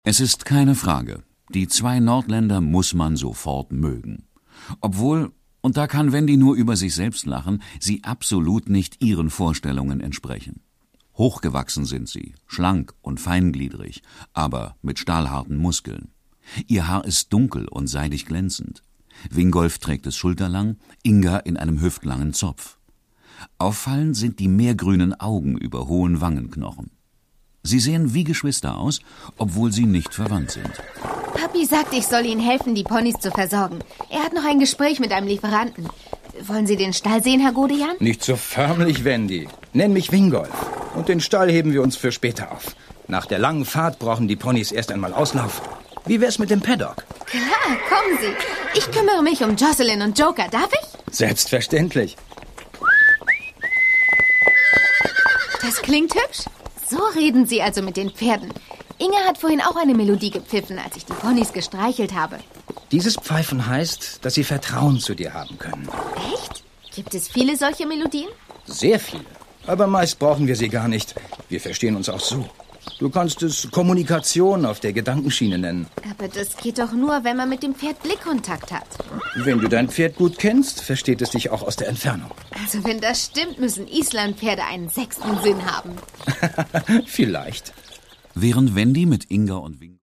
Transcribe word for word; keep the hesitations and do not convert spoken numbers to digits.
Es ist keine Frage, die zwei Nordländer muss man sofort mögen. Obwohl, und da kann Wendy nur über sich selbst lachen, sie absolut nicht ihren Vorstellungen entsprechen. Hochgewachsen sind sie, schlank und feingliedrig, aber mit stahlharten Muskeln. Ihr Haar ist dunkel und seidig glänzend. Wingolf trägt es schulterlang, Inga in einem hüftlangen Zopf. Auffallend sind die meergrünen Augen über hohen Wangenknochen. Sie sehen wie Geschwister aus, obwohl sie nicht verwandt sind. Papi sagt, ich soll Ihnen helfen, die Ponys zu versorgen. Er hat noch ein Gespräch mit einem Lieferanten. Wollen Sie den Stall sehen, Herr Godejan? Nicht so förmlich, Wendy. Nenn mich Wingolf. Und den Stall heben wir uns für später auf. Nach der langen Fahrt brauchen die Ponys erst einmal Auslauf. Wie wär's mit dem Paddock? Klar, kommen Sie. Ich kümmere mich um Jocelyn und Joker. Darf ich? Selbstverständlich. Das klingt hübsch. So reden Sie also mit den Pferden. Inge hat vorhin auch eine Melodie gepfiffen, als ich die Ponys gestreichelt habe. Dieses Pfeifen heißt, dass sie Vertrauen zu dir haben können. Echt? Gibt es viele solche Melodien? Sehr viele. Aber meist brauchen wir sie gar nicht. Wir verstehen uns auch so. Du kannst es Kommunikation auf der Gedankenschiene nennen. Aber das geht doch nur, wenn man mit dem Pferd Blickkontakt hat. Wenn du dein Pferd gut kennst, versteht es dich auch aus der Entfernung. Also wenn das stimmt, müssen Islandpferde einen sechsten Sinn haben. Vielleicht. Während Wendy mit Inga und Wing